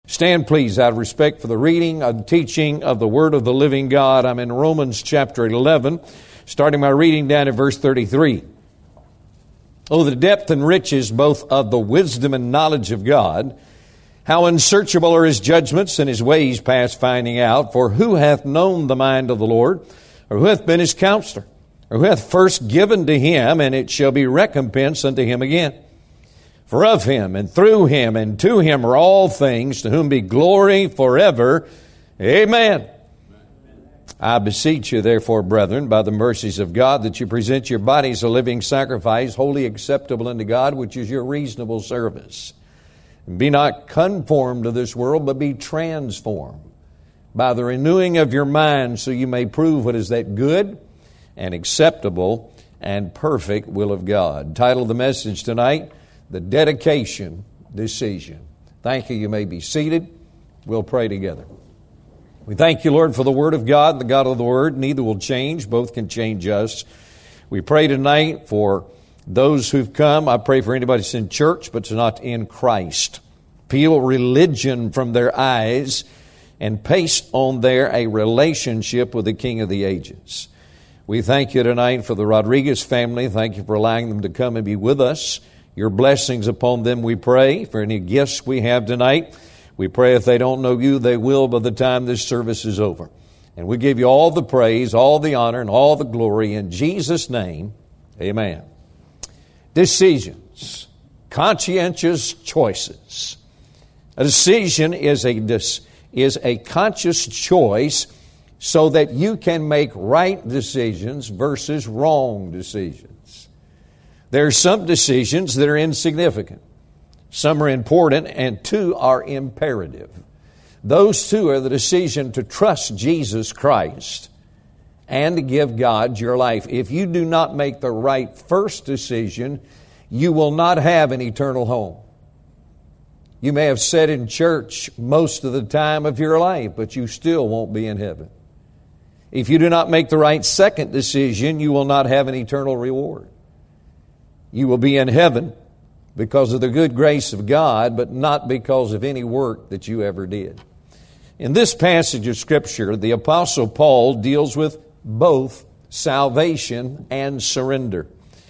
Stand, please, out of respect for the reading and teaching of the Word of the living God. I'm in Romans chapter 11, starting my reading down at verse 33. Oh, the depth and riches both of the wisdom and knowledge of God! How unsearchable are His judgments and His ways past finding out! For who hath known the mind of the Lord? Or who hath been His counselor? Or who hath first given to Him, and it shall be recompensed unto Him again? For of Him, and through Him, and to Him are all things, to whom be glory forever. Amen. I beseech you, therefore, brethren, by the mercies of God, that you present your bodies a living sacrifice, wholly acceptable unto God, which is your reasonable service. And be not conformed to this world, but be transformed by the renewing of your mind, so you may prove what is that good and acceptable and perfect will of God. Title of the message tonight, The Dedication Decision. Thank you. You may be seated. We'll pray together. We thank you, Lord, for the Word of God, the God of the Word. Neither will change. Both can change us. We pray tonight for those who've come. I pray for anybody that's in church but is not in Christ. Peel religion from their eyes and paste on there a relationship with the King of the ages. We thank you tonight for the Rodriguez family. Thank you for allowing them to come and be with us. Your blessings upon them, we pray. For any gifts we have tonight, we pray if they don't know you, they will by the time this service is over. And we give you all the praise, all the honor, and all the glory in Jesus' name. Amen. Decisions. Conscientious choices. A decision is a conscious choice so that you can make right decisions versus wrong decisions. There are some decisions that are insignificant. Some are important, and two are imperative. Those two are the decision to trust Jesus Christ and to give God your life. If you do not make the right first decision, you will not have an eternal home. You may have sat in church most of the time of your life, but you still won't be in heaven. If you do not make the right second decision, you will not have an eternal reward. You will be in heaven because of the good grace of God, but not because of any work that you ever did. In this passage of Scripture, the Apostle Paul deals with both salvation and surrender.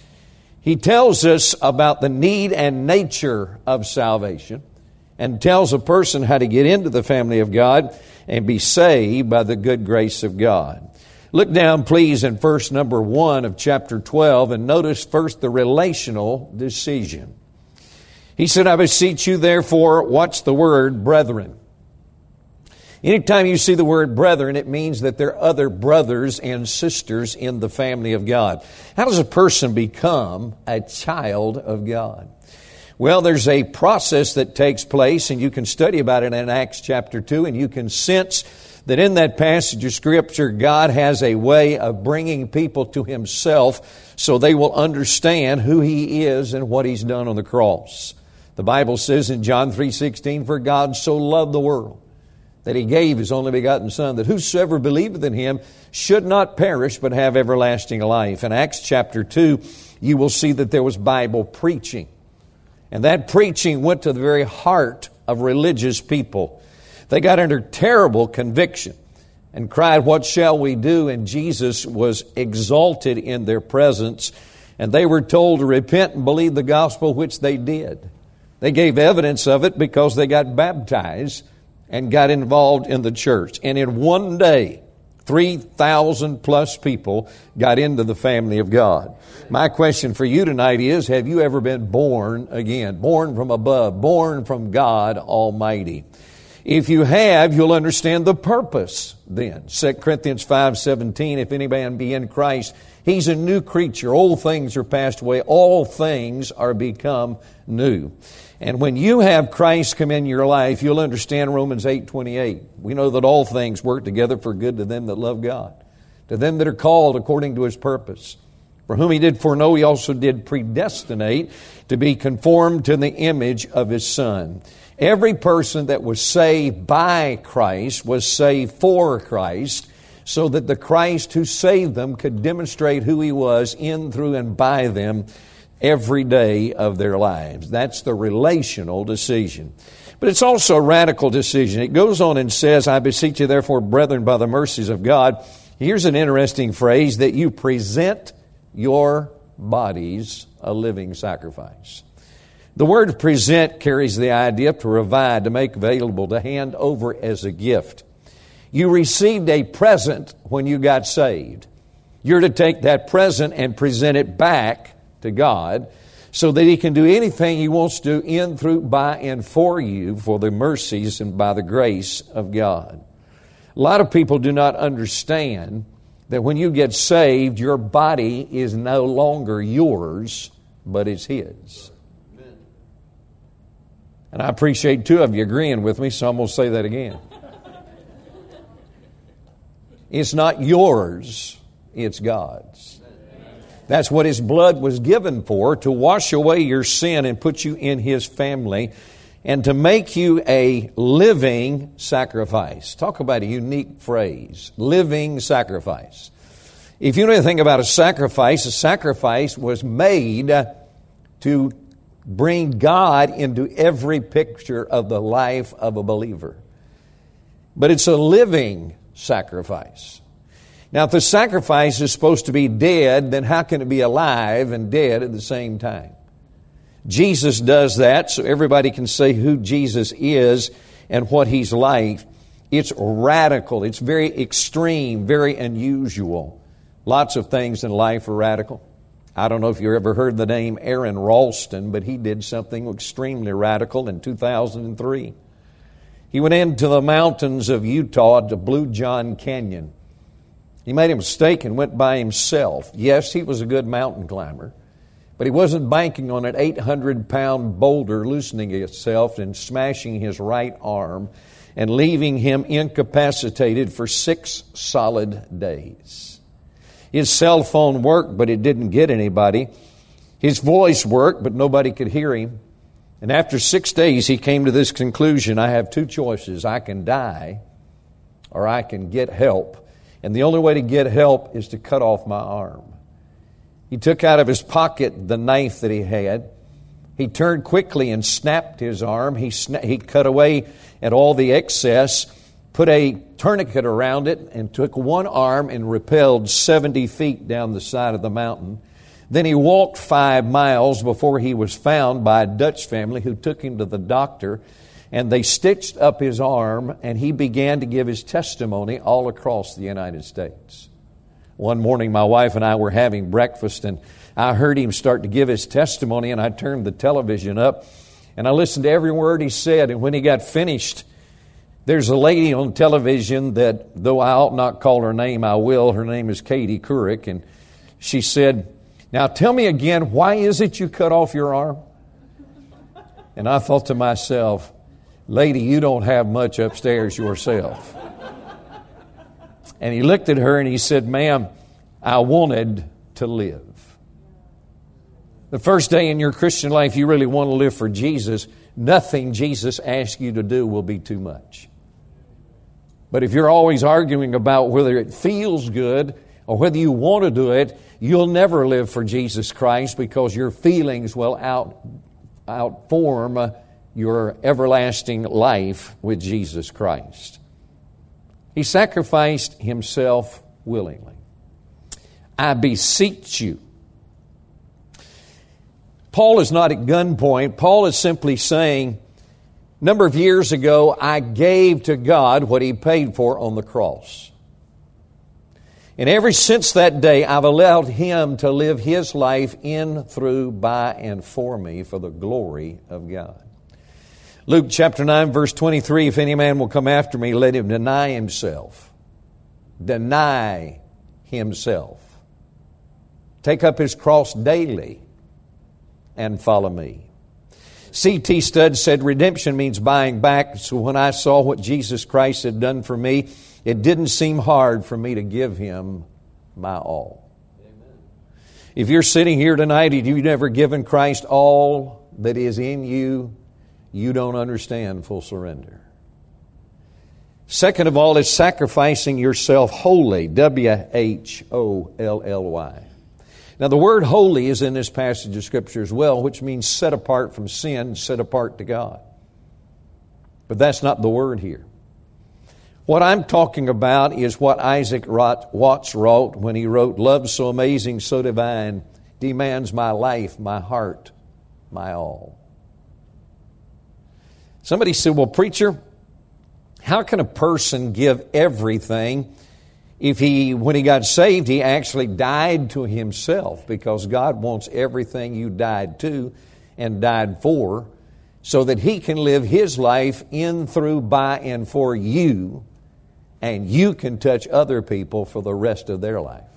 He tells us about the need and nature of salvation and tells a person how to get into the family of God and be saved by the good grace of God. Look down, please, in verse number 1 of chapter 12 and notice first the relational decision. He said, I beseech you, therefore, watch the word brethren. Anytime you see the word brethren, it means that there are other brothers and sisters in the family of God. How does a person become a child of God? Well, there's a process that takes place, and you can study about it in Acts chapter 2, and you can sense that in that passage of Scripture, God has a way of bringing people to Himself so they will understand who He is and what He's done on the cross. The Bible says in John 3:16, for God so loved the world that He gave His only begotten Son, that whosoever believeth in Him should not perish but have everlasting life. In Acts chapter 2, you will see that there was Bible preaching. And that preaching went to the very heart of religious people. They got under terrible conviction and cried, what shall we do? And Jesus was exalted in their presence. And they were told to repent and believe the gospel, which they did. They gave evidence of it because they got baptized and got involved in the church. And in one day, 3,000 plus people got into the family of God. My question for you tonight is, have you ever been born again? Born from above, born from God Almighty. If you have, you'll understand the purpose then. 2 Corinthians 5:17, if any man be in Christ, he's a new creature. Old things are passed away. All things are become new. And when you have Christ come in your life, you'll understand Romans 8:28. We know that all things work together for good to them that love God, to them that are called according to His purpose. For whom He did foreknow, He also did predestinate to be conformed to the image of His Son. Every person that was saved by Christ was saved for Christ, so that the Christ who saved them could demonstrate who He was in, through, and by them every day of their lives. That's the relational decision. But it's also a radical decision. It goes on and says, I beseech you therefore, brethren, by the mercies of God. Here's an interesting phrase, that you present your bodies a living sacrifice. The word present carries the idea to provide, to make available, to hand over as a gift. You received a present when you got saved. You're to take that present and present it back to God so that He can do anything He wants to do in, through, by, and for you, for the mercies and by the grace of God. A lot of people do not understand that when you get saved, your body is no longer yours, but it's His. Amen. And I appreciate two of you agreeing with me, so I'm going to say that again. It's not yours, it's God's. That's what His blood was given for, to wash away your sin and put you in His family and to make you a living sacrifice. Talk about a unique phrase, living sacrifice. If you know anything about a sacrifice was made to bring God into every picture of the life of a believer. But it's a living sacrifice. Now, if the sacrifice is supposed to be dead, then how can it be alive and dead at the same time? Jesus does that so everybody can say who Jesus is and what He's like. It's radical. It's very extreme, very unusual. Lots of things in life are radical. I don't know if you ever heard the name Aaron Ralston, but he did something extremely radical in 2003. He went into the mountains of Utah to Blue John Canyon. He made a mistake and went by himself. Yes, he was a good mountain climber, but he wasn't banking on an 800-pound boulder loosening itself and smashing his right arm and leaving him incapacitated for 6 solid days. His cell phone worked, but it didn't get anybody. His voice worked, but nobody could hear him. And after 6 days, he came to this conclusion: I have 2 choices. I can die or I can get help. And the only way to get help is to cut off my arm. He took out of his pocket the knife that he had. He turned quickly and snapped his arm. He cut away at all the excess, put a tourniquet around it, and took one arm and rappelled 70 feet down the side of the mountain. Then he walked 5 miles before he was found by a Dutch family who took him to the doctor, and they stitched up his arm, and he began to give his testimony all across the United States. One morning, my wife and I were having breakfast, and I heard him start to give his testimony, and I turned the television up, and I listened to every word he said. And when he got finished, there's a lady on television that, though I ought not call her name, I will. Her name is Katie Couric, and she said, "Now tell me again, why is it you cut off your arm?" And I thought to myself, "Lady, you don't have much upstairs yourself." And he looked at her and he said, "Ma'am, I wanted to live." The first day in your Christian life you really want to live for Jesus, nothing Jesus asks you to do will be too much. But if you're always arguing about whether it feels good or whether you want to do it, you'll never live for Jesus Christ, because your feelings will outform your everlasting life with Jesus Christ. He sacrificed Himself willingly. I beseech you. Paul is not at gunpoint. Paul is simply saying, a number of years ago, I gave to God what He paid for on the cross. And ever since that day, I've allowed Him to live His life in, through, by, and for me for the glory of God. Luke chapter 9, verse 23, if any man will come after me, let him deny himself. Deny himself. Take up his cross daily and follow me. C.T. Studd said, redemption means buying back. So when I saw what Jesus Christ had done for me, it didn't seem hard for me to give Him my all. Amen. If you're sitting here tonight and you've never given Christ all that is in you, you don't understand full surrender. Second of all, it's sacrificing yourself wholly. W-H-O-L-L-Y. Now, the word holy is in this passage of Scripture as well, which means set apart from sin, set apart to God. But that's not the word here. What I'm talking about is what Isaac Watts wrote when he wrote, "Love so amazing, so divine, demands my life, my heart, my all." Somebody said, "Well, preacher, how can a person give everything if when he got saved, he actually died to himself?" Because God wants everything you died to and died for so that He can live His life in, through, by, and for you, and you can touch other people for the rest of their life.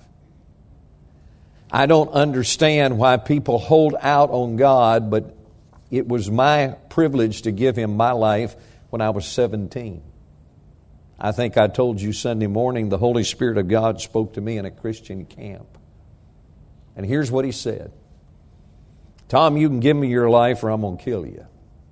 I don't understand why people hold out on God, but it was my privilege to give Him my life when I was 17. I think I told you Sunday morning the Holy Spirit of God spoke to me in a Christian camp. And here's what He said. "Tom, you can give me your life or I'm going to kill you."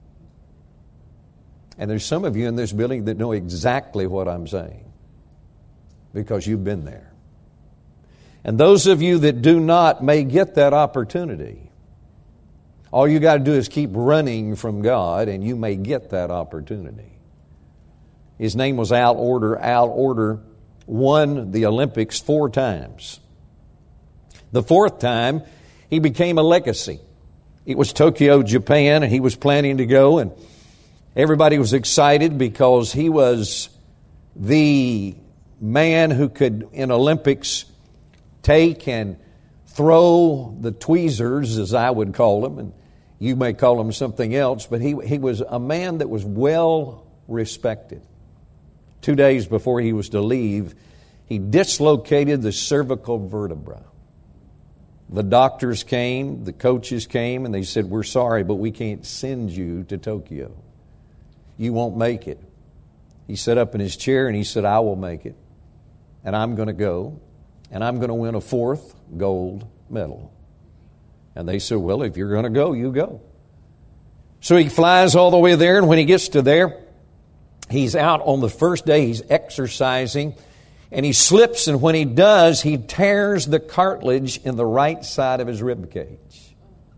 And there's some of you in this building that know exactly what I'm saying because you've been there. And those of you that do not may get that opportunity. All you got to do is keep running from God and you may get that opportunity. His name was Al Order. Al Order won the Olympics 4 times. The 4th time, he became a legacy. It was Tokyo, Japan, and he was planning to go, and everybody was excited because he was the man who could, in Olympics, take and throw the tweezers, as I would call them, and you may call them something else, but he was a man that was well respected. 2 days before he was to leave, he dislocated the cervical vertebra. The doctors came, the coaches came, and they said, "We're sorry, but we can't send you to Tokyo. You won't make it." He sat up in his chair and he said, "I will make it. And I'm going to go. And I'm going to win a 4th gold medal." And they said, "Well, if you're going to go, you go." So he flies all the way there, and when he gets to there, he's out on the first day, he's exercising, and he slips, and when he does, he tears the cartilage in the right side of his rib cage.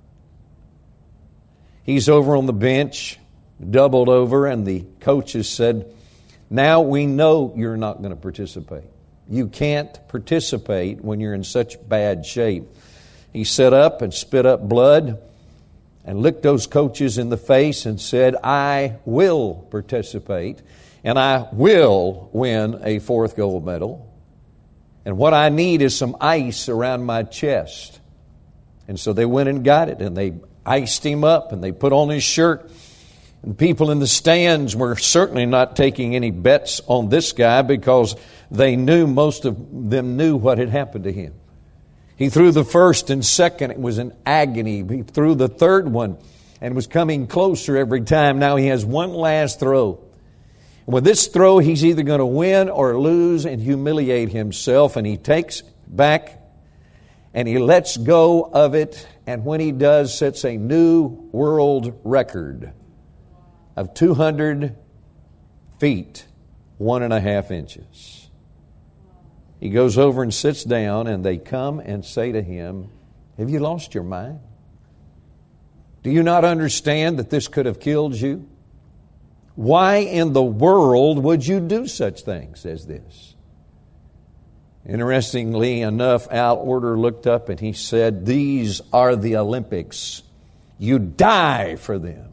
He's over on the bench, doubled over, and the coaches said, "Now we know you're not going to participate. You can't participate when you're in such bad shape." He sat up and spit up blood and looked those coaches in the face and said, "I will participate and I will win a 4th gold medal. And what I need is some ice around my chest." And so they went and got it, and they iced him up, and they put on his shirt. And people in the stands were certainly not taking any bets on this guy because they knew, most of them knew what had happened to him. He threw the 1st and 2nd. It was an agony. He threw the 3rd one and was coming closer every time. Now he has one last throw. And with this throw, he's either going to win or lose and humiliate himself. And he takes back and he lets go of it. And when he does, sets a new world record of 200 feet, 1.5 inches. He goes over and sits down, and they come and say to him, "Have you lost your mind? Do you not understand that this could have killed you? Why in the world would you do such things as this?" Interestingly enough, Al Order looked up and he said, "These are the Olympics. You die for them."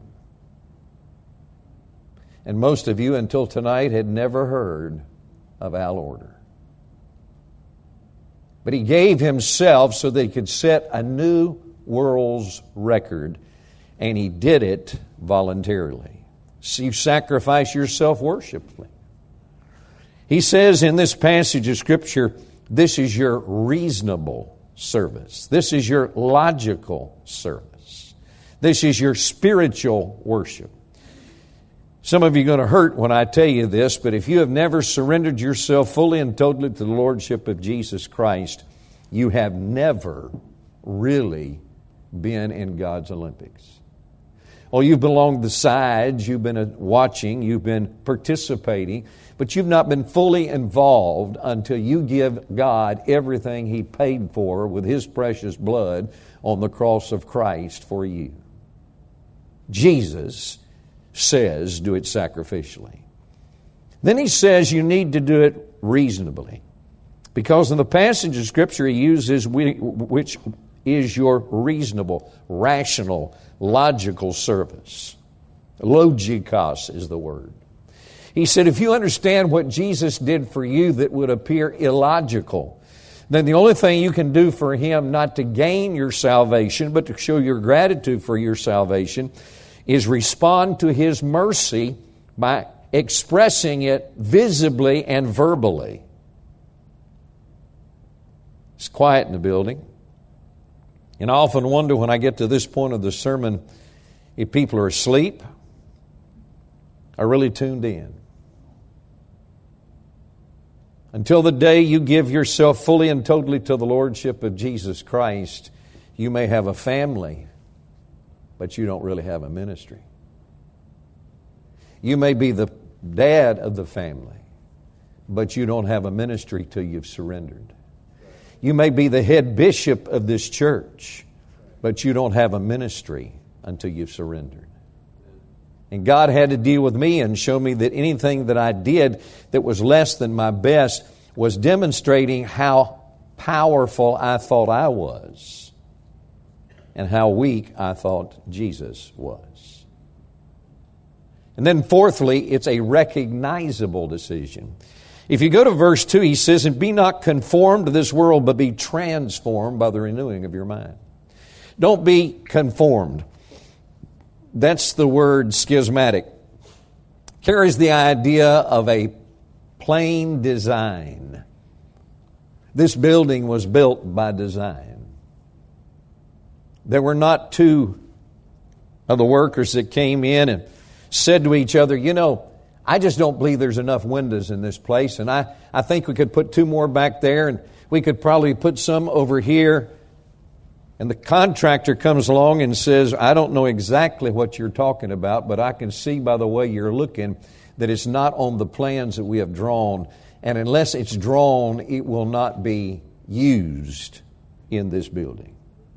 And most of you until tonight had never heard of Al Order. But he gave himself so that he could set a new world's record, and he did it voluntarily. So you sacrifice yourself worshipfully. He says in this passage of Scripture, this is your reasonable service. This is your logical service. This is your spiritual worship. Some of you are going to hurt when I tell you this, but if you have never surrendered yourself fully and totally to the Lordship of Jesus Christ, you have never really been in God's Olympics. Oh, you've been along the sides, you've been watching, you've been participating, but you've not been fully involved until you give God everything He paid for with His precious blood on the cross of Christ for you. Jesus says do it sacrificially. Then he says you need to do it reasonably. Because in the passage of Scripture he uses which is your reasonable, rational, logical service. Logikos is the word. He said if you understand what Jesus did for you that would appear illogical, then the only thing you can do for Him not to gain your salvation, but to show your gratitude for your salvation, is respond to His mercy by expressing it visibly and verbally. It's quiet in the building. And I often wonder when I get to this point of the sermon if people are asleep or really tuned in. Until the day you give yourself fully and totally to the Lordship of Jesus Christ, you may have a family, but you don't really have a ministry. You may be the dad of the family, but you don't have a ministry till you've surrendered. You may be the head bishop of this church, but you don't have a ministry until you've surrendered. And God had to deal with me and show me that anything that I did that was less than my best was demonstrating how powerful I thought I was and how weak I thought Jesus was. And then fourthly, it's a recognizable decision. If you go to verse 2, he says, and be not conformed to this world, but be transformed by the renewing of your mind. Don't be conformed. That's the word schismatic. Carries the idea of a plain design. This building was built by design. There were not two of the workers that came in and said to each other, you know, I just don't believe there's enough windows in this place, and I think we could put two more back there, and we could probably put some over here. And the contractor comes along and says, I don't know exactly what you're talking about, but I can see by the way you're looking that it's not on the plans that we have drawn. And unless it's drawn, it will not be used in this building.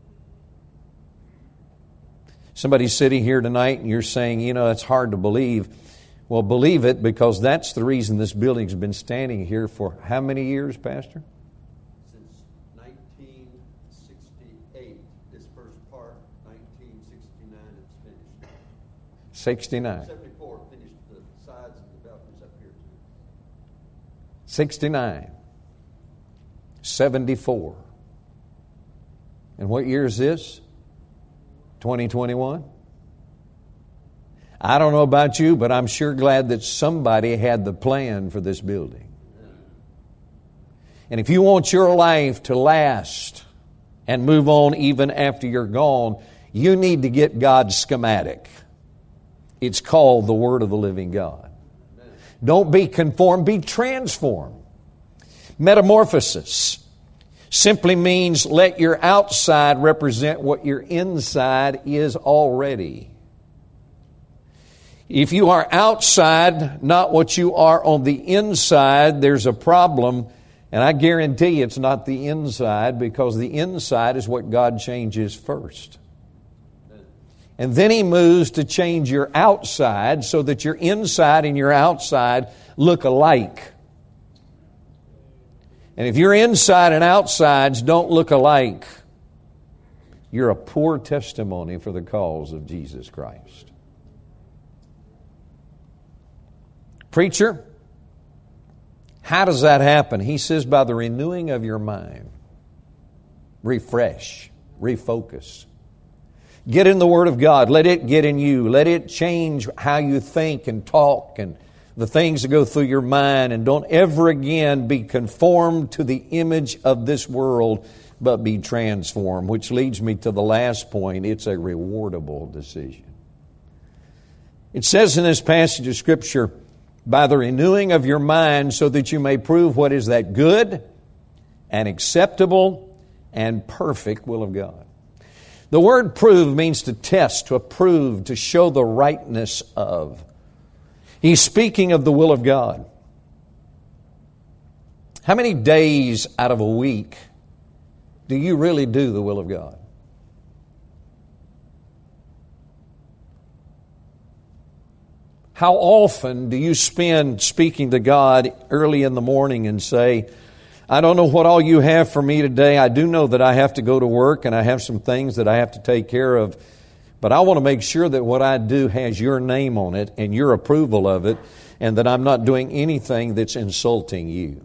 Somebody's sitting here tonight and you're saying, you know, it's hard to believe. Well, believe it, because that's the reason this building's been standing here for how many years, Pastor? Since 1968. This first part, 1969, it's finished. 69. 74, finished the sides and the balconies up here too. 69. 74. And what year is this? 2021? I don't know about you, but I'm sure glad that somebody had the plan for this building. And if you want your life to last and move on even after you're gone, you need to get God's schematic. It's called the Word of the living God. Don't be conformed, be transformed. Metamorphosis simply means let your outside represent what your inside is already. If you are outside, not what you are on the inside, there's a problem. And I guarantee you it's not the inside, because the inside is what God changes first. And then He moves to change your outside so that your inside and your outside look alike. And if your inside and outsides don't look alike, you're a poor testimony for the cause of Jesus Christ. Preacher, how does that happen? He says, by the renewing of your mind. Refresh, refocus. Get in the Word of God. Let it get in you. Let it change how you think and talk and the things that go through your mind. And don't ever again be conformed to the image of this world, but be transformed. Which leads me to the last point. It's a rewardable decision. It says in this passage of Scripture, by the renewing of your mind, so that you may prove what is that good and acceptable and perfect will of God. The word prove means to test, to approve, to show the rightness of. He's speaking of the will of God. How many days out of a week do you really do the will of God? How often do you spend speaking to God early in the morning and say, I don't know what all you have for me today. I do know that I have to go to work and I have some things that I have to take care of. But I want to make sure that what I do has your name on it and your approval of it, and that I'm not doing anything that's insulting you.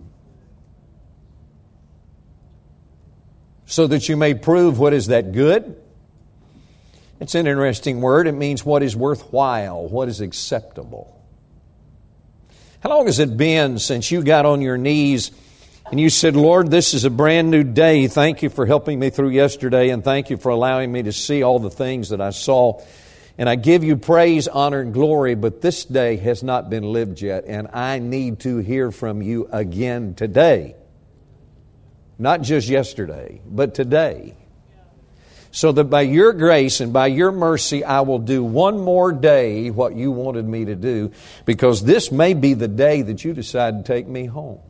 So that you may prove what is that good. It's an interesting word. It means what is worthwhile, what is acceptable. How long has it been since you got on your knees and you said, Lord, this is a brand new day. Thank you for helping me through yesterday, and thank you for allowing me to see all the things that I saw. And I give you praise, honor, and glory, but this day has not been lived yet, and I need to hear from you again today. Not just yesterday, but today. So that by your grace and by your mercy, I will do one more day what you wanted me to do, because this may be the day that you decide to take me home.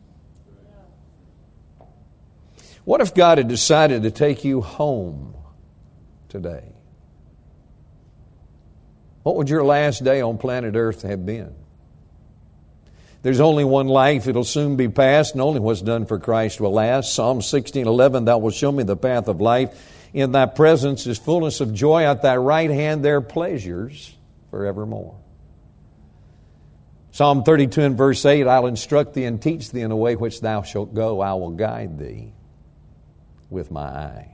What if God had decided to take you home today? What would your last day on planet Earth have been? There's only one life. It'll soon be past, and only what's done for Christ will last. Psalm 16:11, Thou wilt show me the path of life. In Thy presence is fullness of joy. At Thy right hand there are pleasures forevermore. Psalm 32 and verse 8, I'll instruct thee and teach thee in a way which thou shalt go. I will guide thee with my eye.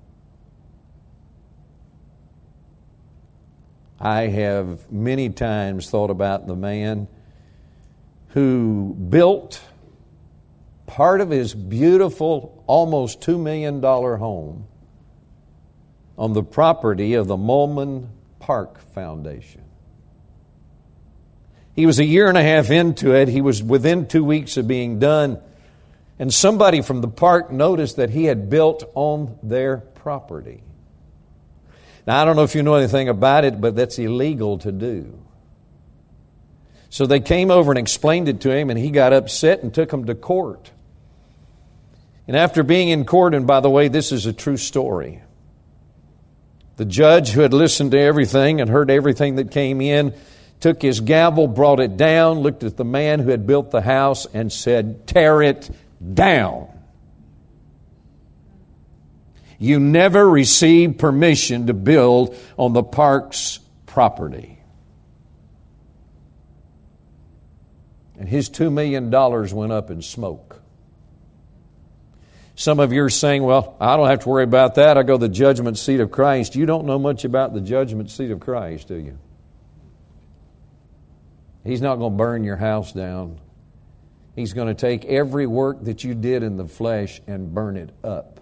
I have many times thought about the man who built part of his beautiful, almost $2 million home on the property of the Molman Park Foundation. He was a year and a half into it. He was within 2 weeks of being done. And somebody from the park noticed that he had built on their property. Now, I don't know if you know anything about it, but that's illegal to do. So they came over and explained it to him, and he got upset and took them to court. And after being in court, and by the way, this is a true story, the judge, who had listened to everything and heard everything that came in, took his gavel, brought it down, looked at the man who had built the house, and said, tear it down. You never received permission to build on the park's property. And his $2 million went up in smoke. Some of you are saying, well, I don't have to worry about that. I go to the judgment seat of Christ. You don't know much about the judgment seat of Christ, do you? He's not going to burn your house down. He's going to take every work that you did in the flesh and burn it up.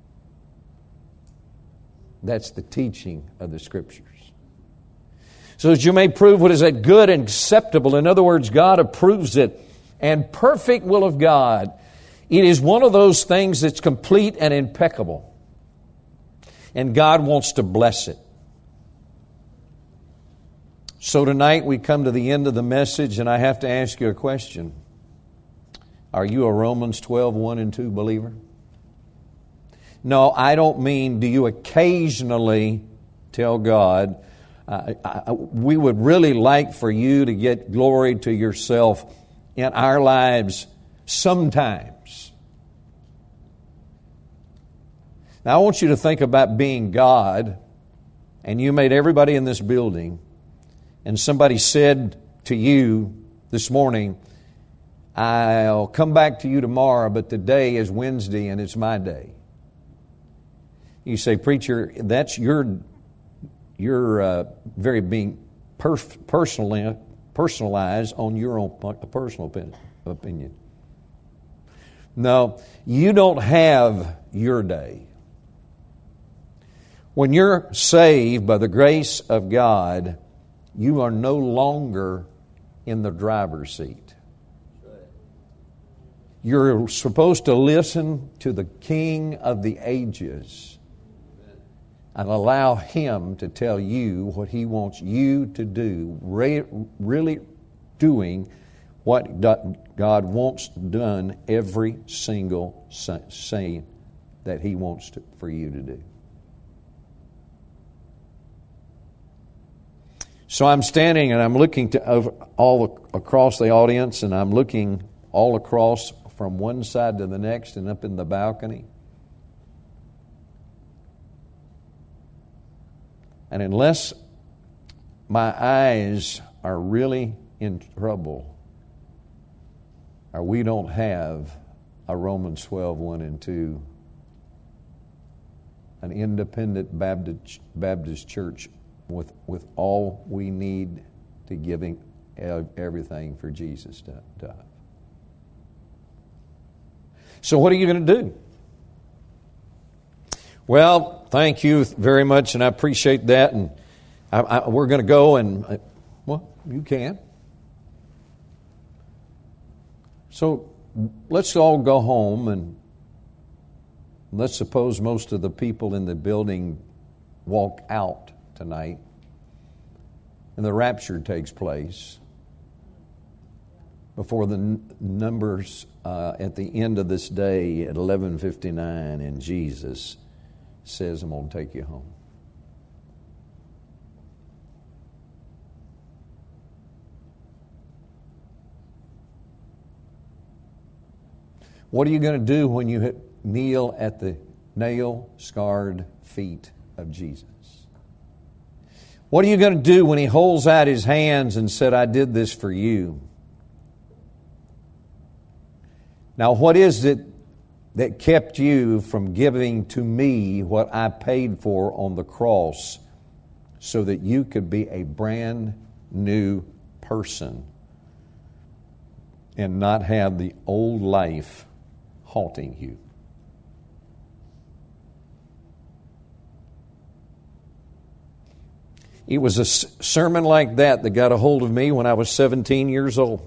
That's the teaching of the Scriptures. So that you may prove what is that good and acceptable. In other words, God approves it. And perfect will of God. It is one of those things that's complete and impeccable. And God wants to bless it. So tonight we come to the end of the message, and I have to ask you a question. Are you a Romans 12, 1 and 2 believer? No, I don't mean do you occasionally tell God, we would really like for you to get glory to yourself in our lives sometimes. Now I want you to think about being God, and you made everybody in this building, and somebody said to you this morning, I'll come back to you tomorrow, but today is Wednesday and it's my day. You say, preacher, that's your very being personalized on your own personal opinion. No, you don't have your day. When you're saved by the grace of God, you are no longer in the driver's seat. You're supposed to listen to the King of the ages and allow Him to tell you what He wants you to do, really doing what God wants done every single saying that He wants for you to do. So I'm standing and I'm looking all across the audience, and I'm looking all across from one side to the next and up in the balcony. And unless my eyes are really in trouble, or we don't have a Romans 12, 1 and 2, an independent Baptist church with all we need to giving everything for Jesus to have. So what are you going to do? Well, thank you very much, and I appreciate that. And we're going to go, and well, you can. So let's all go home, and let's suppose most of the people in the building walk out tonight, and the rapture takes place before the numbers at the end of this day at 11:59, and Jesus says, I'm going to take you home. What are you going to do when you kneel at the nail-scarred feet of Jesus? What are you going to do when He holds out His hands and said, I did this for you? Now, what is it that kept you from giving to me what I paid for on the cross so that you could be a brand new person and not have the old life haunting you? It was a sermon like that got a hold of me when I was 17 years old.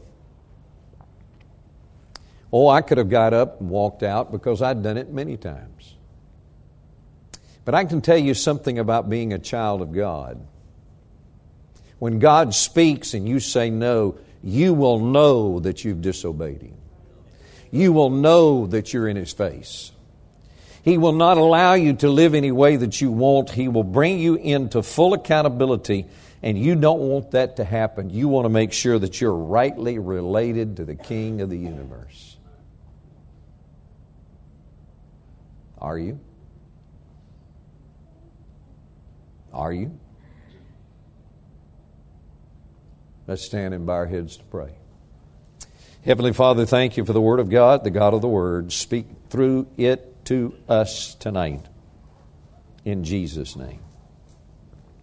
Oh, I could have got up and walked out because I'd done it many times. But I can tell you something about being a child of God. When God speaks and you say no, you will know that you've disobeyed Him. You will know that you're in His face. He will not allow you to live any way that you want. He will bring you into full accountability, and you don't want that to happen. You want to make sure that you're rightly related to the King of the universe. Are you? Are you? Let's stand and bow our heads to pray. Heavenly Father, thank You for the Word of God, the God of the Word. Speak through it to us tonight. In Jesus' name.